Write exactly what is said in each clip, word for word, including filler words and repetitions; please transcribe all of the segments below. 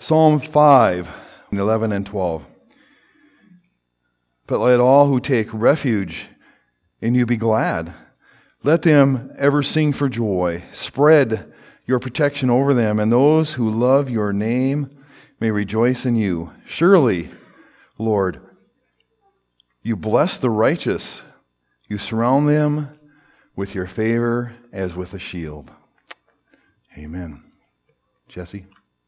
Psalm five, eleven and twelve. But let all who take refuge in you be glad. Let them ever sing for joy. Spread your protection over them, and those who love your name may rejoice in you. Surely, Lord, you bless the righteous. You surround them with your favor as with a shield. Amen. Jesse?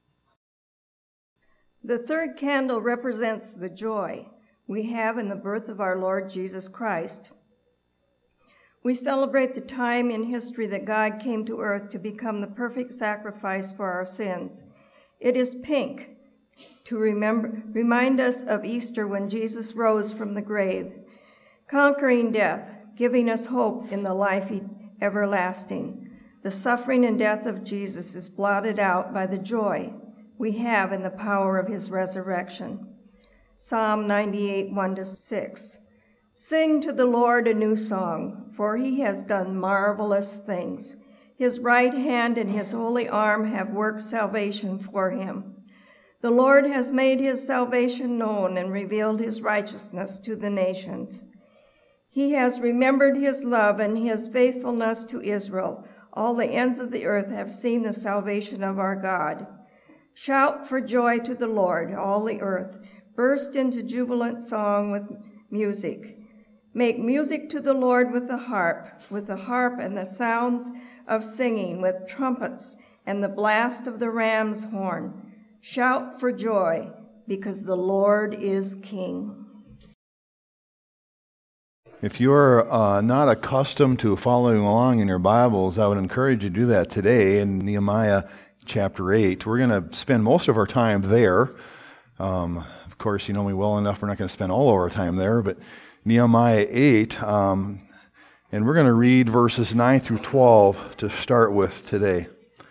The third candle represents the joy we have in the birth of our Lord Jesus Christ. We celebrate the time in history that God came to earth to become the perfect sacrifice for our sins. It is pink to remember, remind us of Easter when Jesus rose from the grave, conquering death, giving us hope in the life everlasting. The suffering and death of Jesus is blotted out by the joy we have in the power of his resurrection. Psalm ninety-eight, one to six. Sing to the Lord a new song, for he has done marvelous things. His right hand and his holy arm have worked salvation for him. The Lord has made his salvation known and revealed his righteousness to the nations. He has remembered his love and his faithfulness to Israel. All the ends of the earth have seen the salvation of our God. Shout for joy to the Lord, all the earth. Burst into jubilant song with music. Make music to the Lord with the harp, with the harp and the sounds of singing, with trumpets and the blast of the ram's horn. Shout for joy, because the Lord is King. If you're uh, not accustomed to following along in your Bibles, I would encourage you to do that today in Nehemiah chapter eight. We're going to spend most of our time there. Um, of course, you know me well enough, we're not going to spend all of our time there, but Nehemiah eight, um, and we're going to read verses nine through twelve to start with today.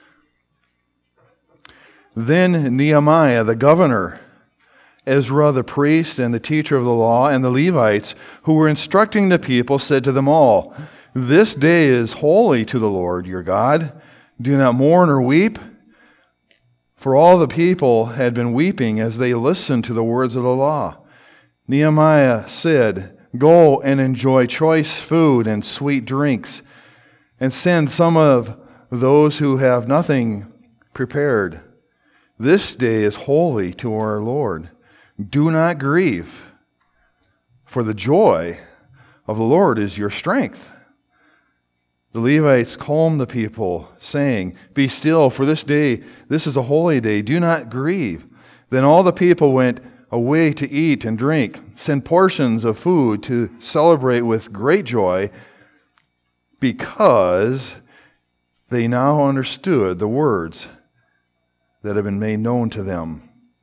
Then Nehemiah, the governor, Ezra the priest and the teacher of the law, and the Levites who were instructing the people said to them all, "This day is holy to the Lord your God. Do not mourn or weep." For all the people had been weeping as they listened to the words of the law. Nehemiah said, "Go and enjoy choice food and sweet drinks, and send some of those who have nothing prepared. This day is holy to our Lord. Do not grieve, for the joy of the Lord is your strength." The Levites calmed the people, saying, "Be still, for this day, this is a holy day. Do not grieve." Then all the people went away to eat and drink, send portions of food to celebrate with great joy, because they now understood the words that have been made known to them.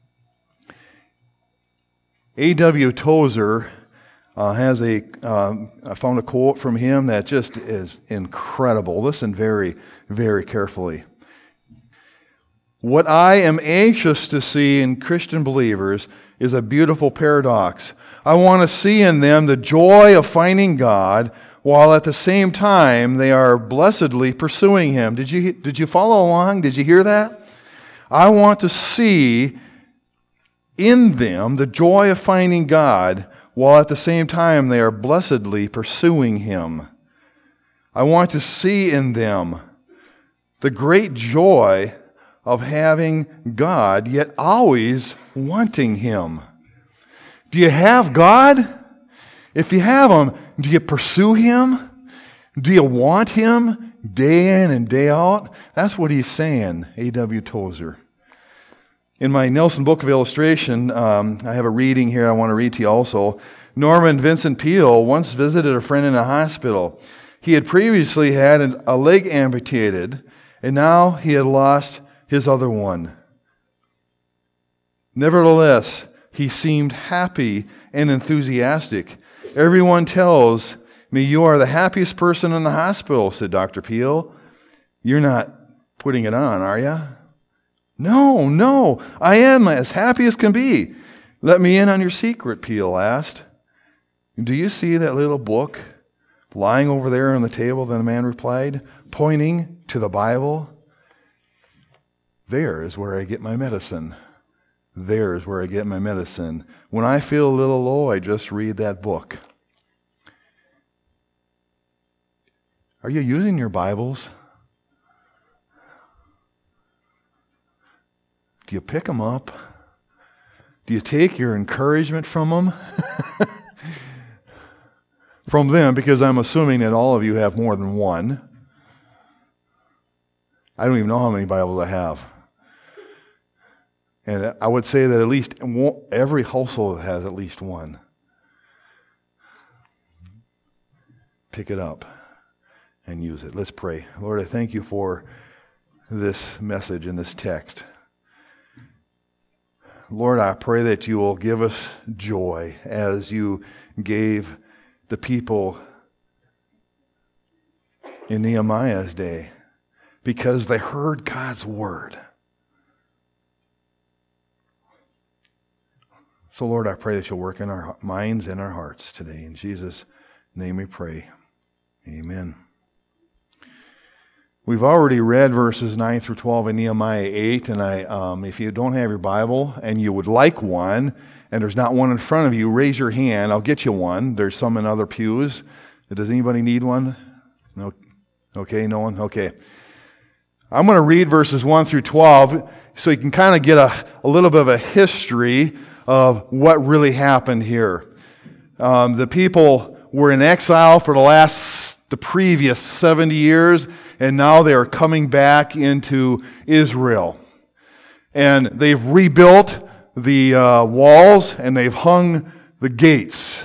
A W Tozer uh, has a, um, I found a quote from him that just is incredible. Listen very, very carefully. "What I am anxious to see in Christian believers is a beautiful paradox. I want to see in them the joy of finding God, while at the same time they are blessedly pursuing him." Did you, did you follow along? Did you hear that? I want to see in them the joy of finding God, while at the same time they are blessedly pursuing him. I want to see in them the great joy of having God, yet always wanting him. Do you have God? If you have him, do you pursue him? Do you want him day in and day out? That's what he's saying, A W Tozer. In my Nelson Book of Illustration, um, I have a reading here I want to read to you also. Norman Vincent Peale once visited a friend in a hospital. He had previously had an, a leg amputated, and now he had lost his other one. Nevertheless, he seemed happy and enthusiastic. "Everyone tells me you are the happiest person in the hospital," said Doctor Peale. "You're not putting it on, are you?" "No, no, I am as happy as can be." "Let me in on your secret," Peale asked. "Do you see that little book lying over there on the table?" Then the man replied, pointing to the Bible. "There is where I get my medicine." There's where I get my medicine. When I feel a little low, I just read that book. Are you using your Bibles? Do you pick them up? Do you take your encouragement from them? From them, because I'm assuming that all of you have more than one. I don't even know how many Bibles I have. And I would say that at least every household has at least one. Pick it up and use it. Let's pray. Lord, I thank you for this message and this text. Lord, I pray that you will give us joy as you gave the people in Nehemiah's day, because they heard God's word. So, Lord, I pray that you'll work in our minds and our hearts today. In Jesus' name we pray. Amen. We've already read verses nine through twelve in Nehemiah eight, and I, um, if you don't have your Bible and you would like one, and there's not one in front of you, raise your hand. I'll get you one. There's some in other pews. Does anybody need one? No. Okay, no one? Okay. I'm going to read verses one through twelve so you can kind of get a, a little bit of a history of what really happened here. Um, the people were in exile for the last, the previous seventy years, and now they are coming back into Israel. And they've rebuilt the uh, walls, and they've hung the gates.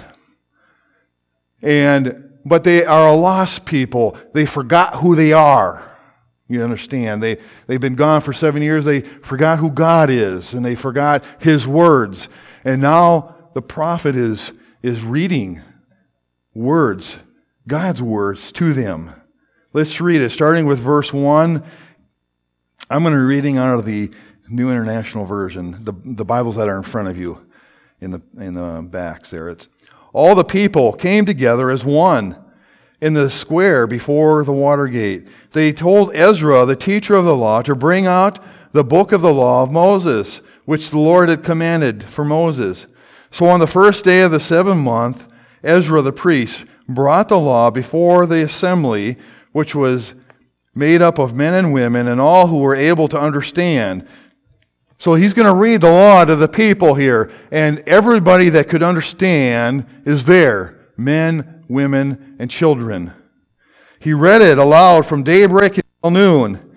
And but they are a lost people. They forgot who they are. You understand? They, they've been gone for seven years. They forgot who God is, and they forgot His words. And now the prophet is, is reading words, God's words to them. Let's read it, starting with verse one. I'm going to be reading out of the New International Version, the, the Bibles that are in front of you in the, in the backs there. It's, all the people came together as one in the square before the water gate. They told Ezra, the teacher of the law, to bring out the book of the law of Moses, which the Lord had commanded for Moses. So on the first day of the seventh month, Ezra the priest brought the law before the assembly, which was made up of men and women and all who were able to understand. So he's going to read the law to the people here, and everybody that could understand is there, men, women, and children. He read it aloud from daybreak until noon.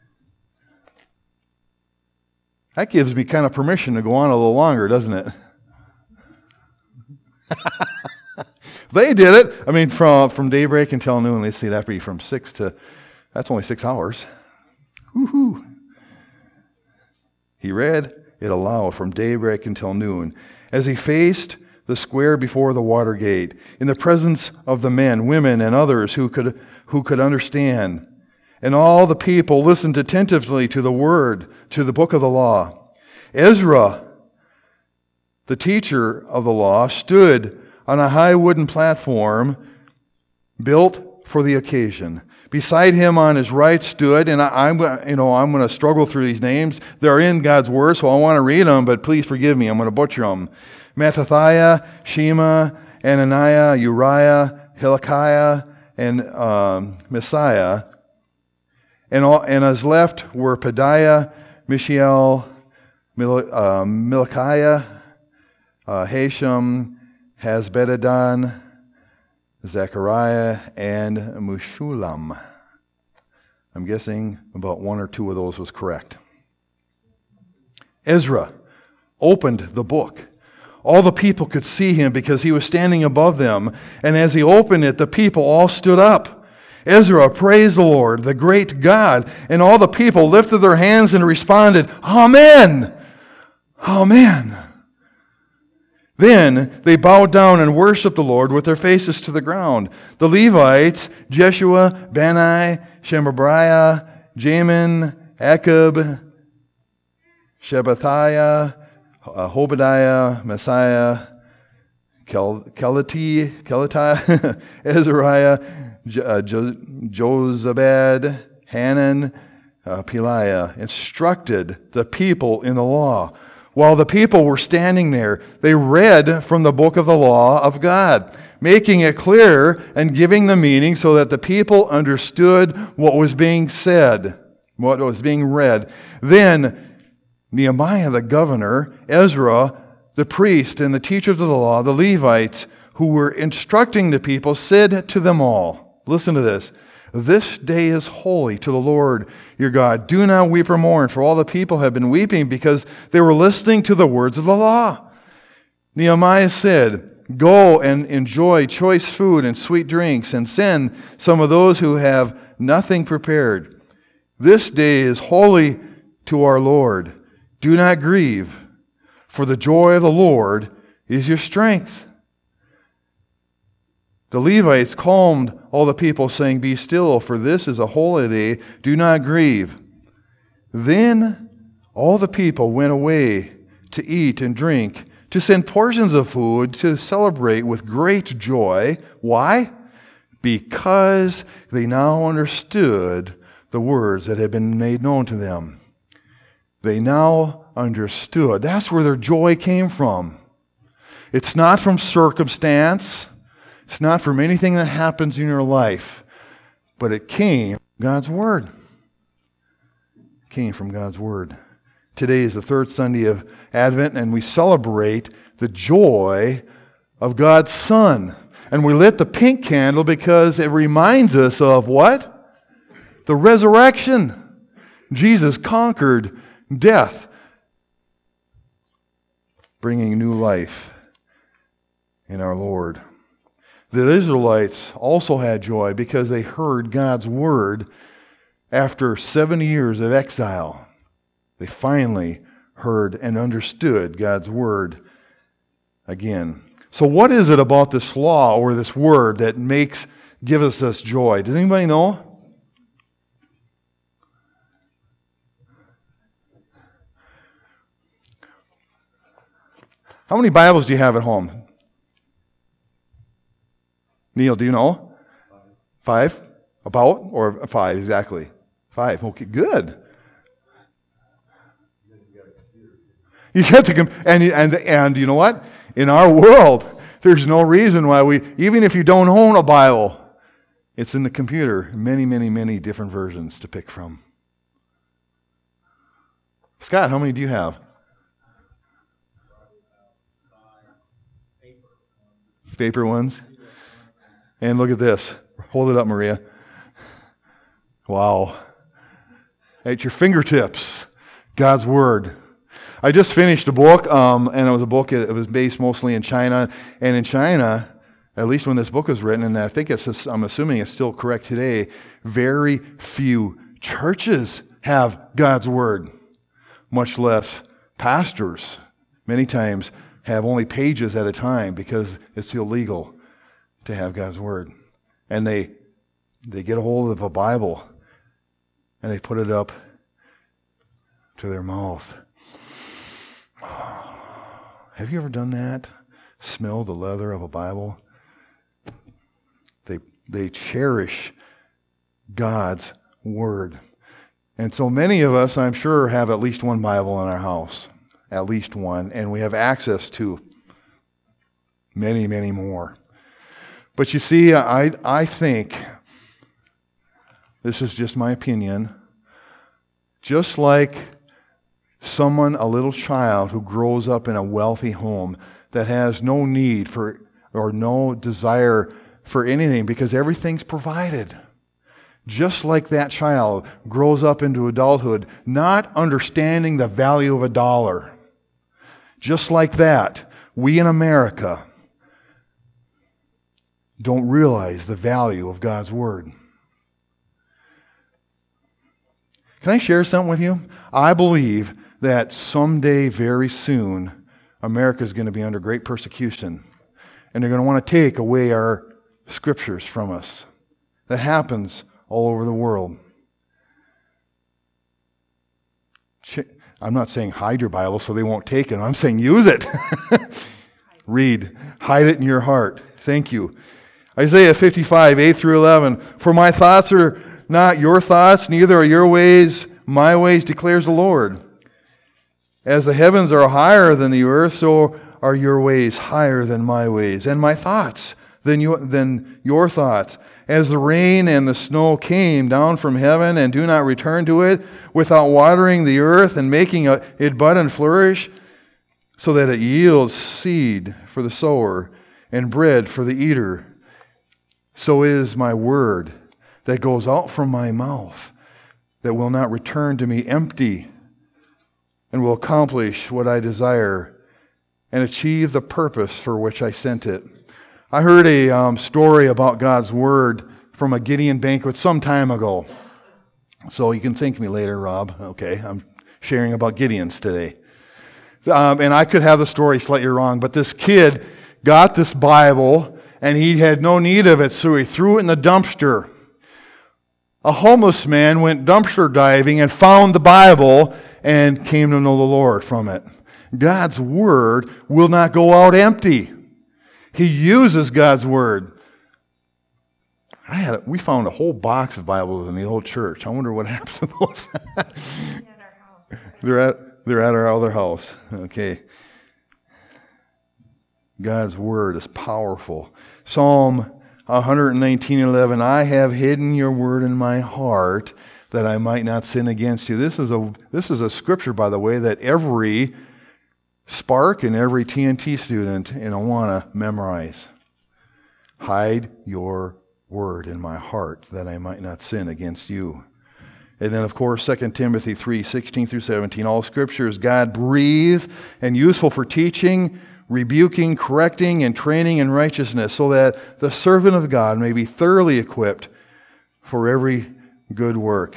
That gives me kind of permission to go on a little longer, doesn't it? They did it. I mean, from, from daybreak until noon. Let's see, that'd be from six to, that's only six hours. Woo-hoo. He read it aloud from daybreak until noon, as he faced the square before the water gate, in the presence of the men, women, and others who could, who could understand. And all the people listened attentively to the word, to the book of the law. Ezra, the teacher of the law, stood on a high wooden platform built for the occasion. Beside him on his right stood, and I, I'm, you know, I'm going to struggle through these names. They're in God's word, so I want to read them, but please forgive me. I'm going to butcher them. Mattathiah, Shema, Ananiah, Uriah, Hilkiah, and um, Messiah. And, all, and on his left were Pedaiah, Mishael, Mil, uh, Milkiah, uh, Hashem, Hasbedadon, Zechariah, and Meshulam. I'm guessing about one or two of those was correct. Ezra opened the book. All the people could see him because he was standing above them. And as he opened it, the people all stood up. Ezra praised the Lord, the great God. And all the people lifted their hands and responded, Amen! Amen! Then they bowed down and worshiped the Lord with their faces to the ground. The Levites, Jeshua, Bani, Shemebriah, Jamin, Akub, Shabbathiah, uh, Obadiah, Messiah, Kel- Kelati, Kelatiah, Azariah, Jo- uh, jo- Jozabad, Hanan, uh, Peliah, instructed the people in the law. While the people were standing there, they read from the book of the law of God, making it clear and giving the meaning so that the people understood what was being said, what was being read. Then Nehemiah the governor, Ezra the priest, and the teachers of the law, the Levites, who were instructing the people, said to them all, listen to this, "This day is holy to the Lord your God. Do not weep or mourn, for all the people have been weeping because they were listening to the words of the law." Nehemiah said, "Go and enjoy choice food and sweet drinks, and send some of those who have nothing prepared. This day is holy to our Lord. Do not grieve, for the joy of the Lord is your strength." The Levites calmed all the people, saying, "Be still, for this is a holy day. Do not grieve." Then all the people went away to eat and drink, to send portions of food, to celebrate with great joy. Why? Because they now understood the words that had been made known to them. They now understood. That's where their joy came from. It's not from circumstance. It's not from anything that happens in your life, but it came from God's Word. It came from God's Word. Today is the third Sunday of Advent, and we celebrate the joy of God's Son. And we lit the pink candle because it reminds us of what? The resurrection. Jesus conquered death, bringing new life in our Lord. The Israelites also had joy because they heard God's word after seventy years of exile. They finally heard and understood God's word again. So what is it about this law or this word that makes, gives us this joy? Does anybody know? How many Bibles do you have at home? Neil, do you know? Five. Five? About? Or five, exactly. Five. Okay, good. You get to, com- and, and, and you know what? In our world, there's no reason why we, even if you don't own a Bible, it's in the computer. Many, many, many different versions to pick from. Scott, how many do you have? Paper ones? And look at this. Hold it up, Maria. Wow. At your fingertips, God's Word. I just finished a book, um, and it was a book, it was based mostly in China. And in China, at least when this book was written, and I think it's, I'm assuming it's still correct today, very few churches have God's Word, much less pastors. Many times have only pages at a time because it's illegal to have God's Word. And they they get a hold of a Bible and they put it up to their mouth. Have you ever done that? Smell the leather of a Bible? They they cherish God's Word. And so many of us, I'm sure, have at least one Bible in our house. At least one. And we have access to many, many more. But you see, I, I think, this is just my opinion, just like someone, a little child who grows up in a wealthy home that has no need for or no desire for anything because everything's provided. Just like that child grows up into adulthood, not understanding the value of a dollar. Just like that, we in America don't realize the value of God's Word. Can I share something with you? I believe that someday, very soon, America is going to be under great persecution. And they're going to want to take away our scriptures from us. That happens all over the world. I'm not saying hide your Bible so they won't take it. I'm saying use it. Read. Hide it in your heart. Thank you. Isaiah fifty-five, eight through eleven. For my thoughts are not your thoughts, neither are your ways my ways, declares the Lord. As the heavens are higher than the earth, so are your ways higher than my ways, and my thoughts than your, than your thoughts. As the rain and the snow came down from heaven and do not return to it without watering the earth and making it bud and flourish, so that it yields seed for the sower and bread for the eater, so is my word that goes out from my mouth, that will not return to me empty, and will accomplish what I desire and achieve the purpose for which I sent it. I heard a um, story about God's Word from a Gideon banquet some time ago. So you can thank me later, Rob. Okay, I'm sharing about Gideons today. Um, and I could have the story slightly wrong, but this kid got this Bible, and he had no need of it, so he threw it in the dumpster. A homeless man went dumpster diving and found the Bible and came to know the Lord from it. God's Word will not go out empty. He uses God's Word. I had a, we found a whole box of Bibles in the old church. I wonder what happened to those. they're at they're at our other house. Okay. God's Word is powerful. Psalm one nineteen eleven. I have hidden your word in my heart that I might not sin against you. This is a this is a scripture, by the way, that every Spark and every T N T student in Awana memorize. Hide your word in my heart that I might not sin against you. And then, of course, Second Timothy three sixteen through seventeen. All Scripture is God-breathed and useful for teaching, rebuking, correcting, and training in righteousness, so that the servant of God may be thoroughly equipped for every good work.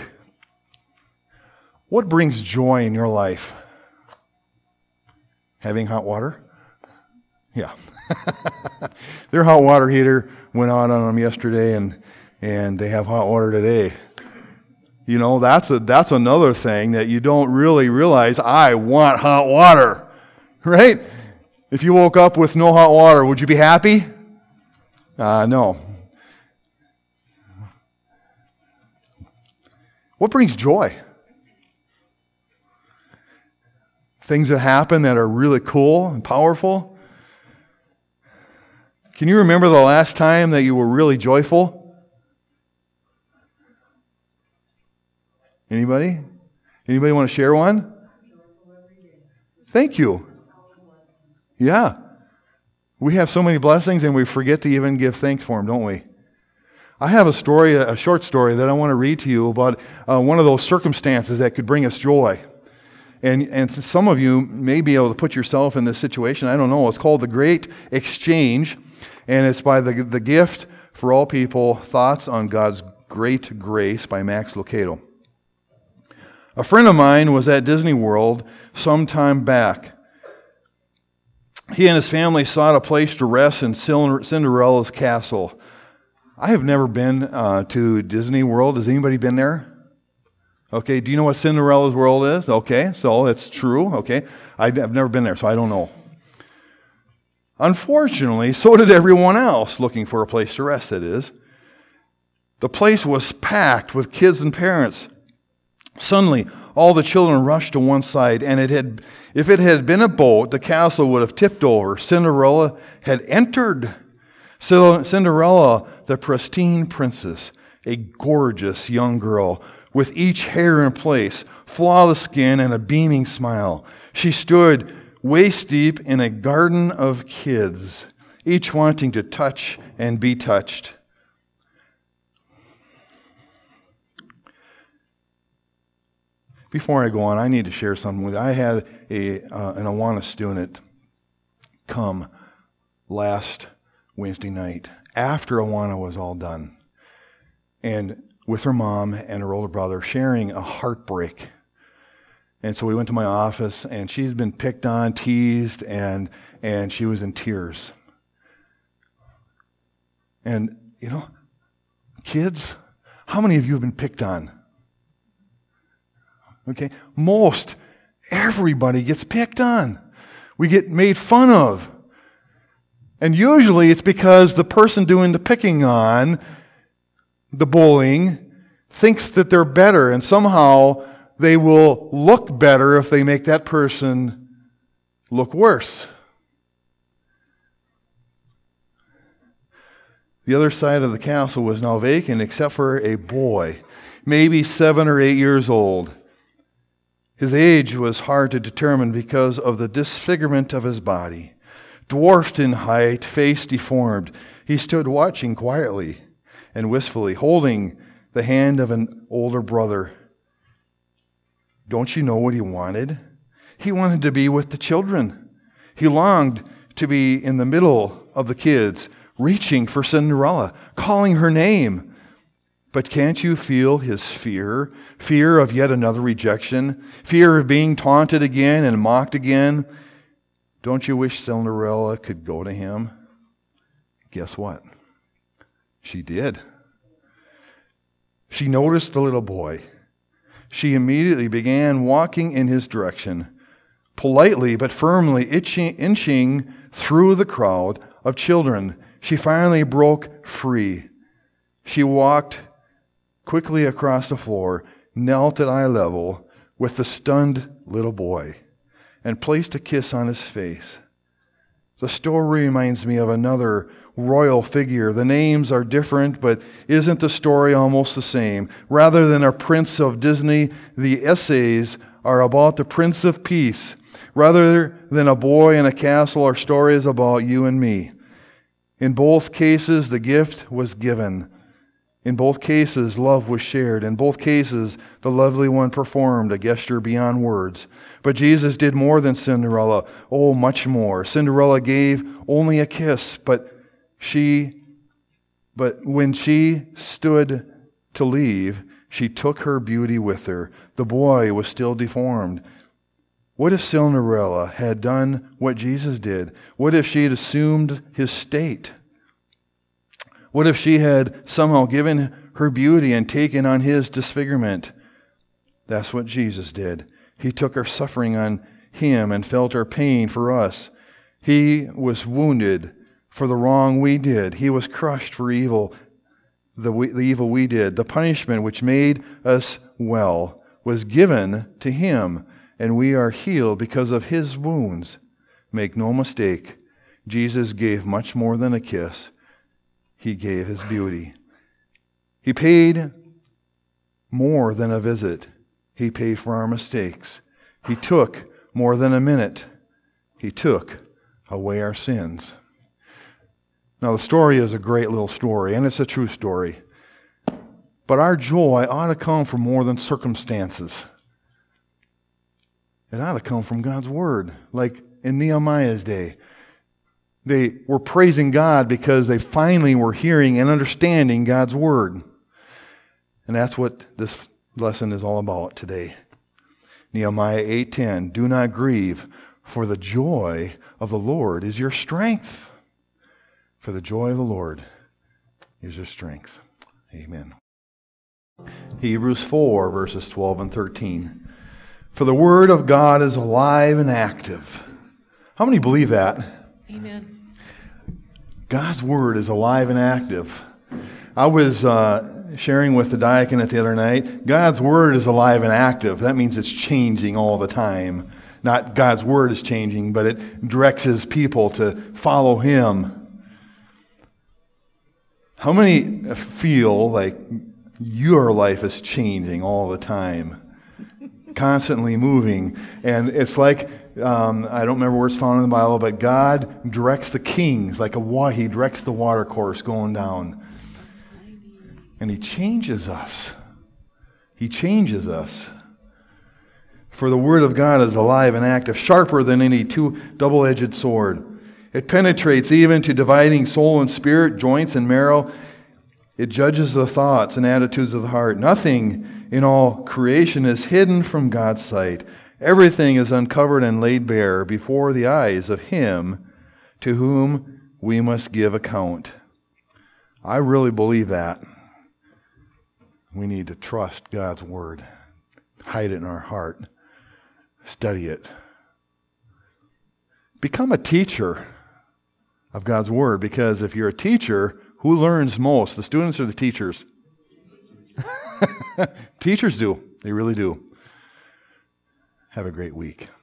What brings joy in your life? Having hot water? Yeah. Their hot water heater went on on them yesterday, and and they have hot water today. You know, that's a that's another thing that you don't really realize. I want hot water, right? If you woke up with no hot water, would you be happy? Uh, no. What brings joy? Things that happen that are really cool and powerful. Can you remember the last time that you were really joyful? Anybody? Anybody want to share one? Thank you. Yeah. We have so many blessings and we forget to even give thanks for them, don't we? I have a story, a short story that I want to read to you about uh, one of those circumstances that could bring us joy. And and some of you may be able to put yourself in this situation. I don't know. It's called The Great Exchange, and it's by the, the Gift for All People, Thoughts on God's Great Grace by Max Lucado. A friend of mine was at Disney World some time back. He and his family sought a place to rest in Cinderella's castle. I have never been uh, to Disney World. Has anybody been there? Okay, do you know what Cinderella's world is? Okay, so it's true. Okay, I've never been there, so I don't know. Unfortunately, so did everyone else looking for a place to rest, it is. The place was packed with kids and parents. Suddenly, all the children rushed to one side, and it had, if it had been a boat, the castle would have tipped over. Cinderella had entered. Cinderella, the pristine princess, a gorgeous young girl, with each hair in place, flawless skin, and a beaming smile. She stood waist deep in a garden of kids, each wanting to touch and be touched. Before I go on, I need to share something with you. I had a uh, an Awana student come last Wednesday night after Awana was all done, and with her mom and her older brother, sharing a heartbreak. And so we went to my office, and she's been picked on, teased, and and she was in tears. And, you know, kids, how many of you have been picked on? Okay, most everybody gets picked on. We get made fun of. And usually it's because the person doing the picking on, the bullying, thinks that they're better, and somehow they will look better if they make that person look worse. The other side of the castle was now vacant except for a boy, maybe seven or eight years old. His age was hard to determine because of the disfigurement of his body. Dwarfed in height, face deformed, he stood watching quietly and wistfully, holding the hand of an older brother. Don't you know what he wanted? He wanted to be with the children. He longed to be in the middle of the kids, reaching for Cinderella, calling her name. But can't you feel his fear? Fear of yet another rejection? Fear of being taunted again and mocked again? Don't you wish Cinderella could go to him? Guess what? She did. She noticed the little boy. She immediately began walking in his direction, politely but firmly itching, inching through the crowd of children. She finally broke free. She walked quickly across the floor, knelt at eye level with the stunned little boy, and placed a kiss on his face. The story reminds me of another royal figure. The names are different, but isn't the story almost the same? Rather than a prince of Disney, the essays are about the Prince of Peace. Rather than a boy in a castle are stories about you and me. In both cases, the gift was given. In both cases, love was shared. In both cases, the lovely one performed a gesture beyond words. But Jesus did more than Cinderella. Oh, much more. Cinderella gave only a kiss, but she, but when she stood to leave, she took her beauty with her. The boy was still deformed. What if Cinderella had done what Jesus did? What if she had assumed his state? What if she had somehow given her beauty and taken on his disfigurement? That's what Jesus did. He took our suffering on him and felt our pain for us. He was wounded for the wrong we did. He was crushed for evil, the, the evil we did. The punishment which made us well was given to him, and we are healed because of his wounds. Make no mistake, Jesus gave much more than a kiss. He gave his beauty. He paid more than a visit. He paid for our mistakes. He took more than a minute. He took away our sins. Now, the story is a great little story, and it's a true story. But our joy ought to come from more than circumstances. It ought to come from God's Word, like in Nehemiah's day. They were praising God because they finally were hearing and understanding God's Word. And that's what this lesson is all about today. Nehemiah eight ten, do not grieve, for the joy of the Lord is your strength. For the joy of the Lord is your strength. Amen. Hebrews four, verses twelve and thirteen. For the Word of God is alive and active. How many believe that? Amen. God's Word is alive and active. I was uh, sharing with the diacon at the other night, God's Word is alive and active. That means it's changing all the time. Not God's Word is changing, but it directs His people to follow Him. How many feel like your life is changing all the time? Constantly moving. And it's like, um, I don't remember where it's found in the Bible, but God directs the kings like a water. He directs the water course going down. And He changes us. He changes us. For the Word of God is alive and active, sharper than any two double-edged sword. It penetrates even to dividing soul and spirit, joints and marrow. It judges the thoughts and attitudes of the heart. Nothing in all creation is hidden from God's sight. Everything is uncovered and laid bare before the eyes of Him to whom we must give account. I really believe that. We need to trust God's Word. Hide it in our heart. Study it. Become a teacher of God's Word, because if you're a teacher, who learns most? The students or the teachers? Teachers do. They really do. Have a great week.